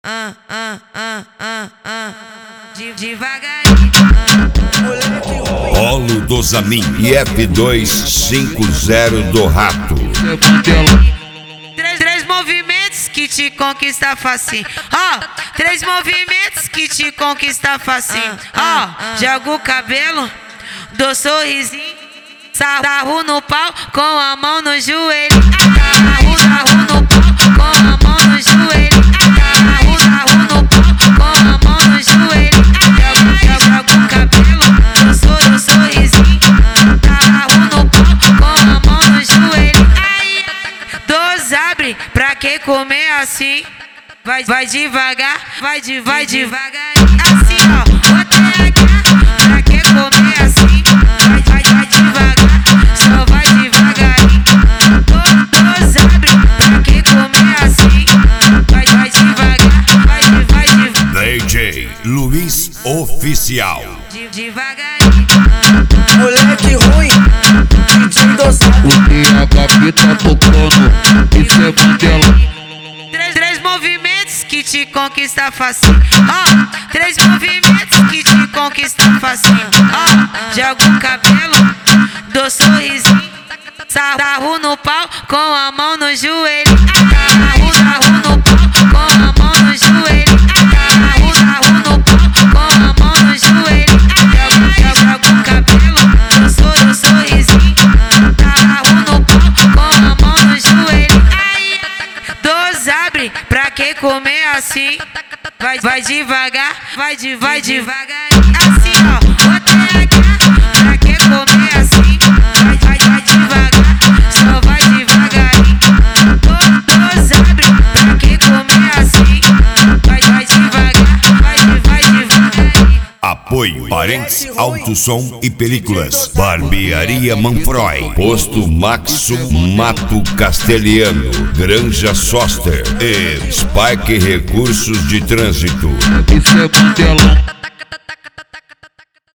Devagarinho. Polo do Zamin e F250 do Rato. Três movimentos que te conquista facinho. Três movimentos que te conquista facinho. Joga o cabelo, dou sorrisinho, sarro no pau com a mão no joelho. Sarro no pau com a mão no joelho. Sarro no pau com a mão no joelho. Joga o cabelo, dou sorrisinho, sarro no pau com a mão no joelho. Dois abre pra quem comer assim. Vai devagar, vai devagar. Assim ó, o TH pra quem comer assim. Vai devagar, só vai devagarinho. Dois abre pra quem comer assim. Vai devagar, vai devagar. DJ Luiz Oficial. Devagarinho. Moleque ruim, DJ dosado. O TH tá tocando, isso é Mandela. Três movimentos que te conquista facinho. Três movimentos que te conquista facinho. Joga o cabelo, dou sorrisinho, sarro no pau com a mão no joelho. Sarro no pau com a mão no joelho. Sarro no pau com a mão no joelho. Joga o cabelo, dou sorrisinho, sarro no pau com a mão no joelho. Dois abre pra quem comer assim. Vai devagar, vai devagar. Assim ó, o TH pra quem comer assim. Vai devagar, só vai devagarinho. Dois abre pra quem comer assim. Vai devagar, vai devagarinho. Apoio Parentes Alto Som e Películas. Barbearia Manfroy. Posto Maxo Mato Castelhano. Granja Soster e Spike Recursos de Trânsito. Isso é Mandela.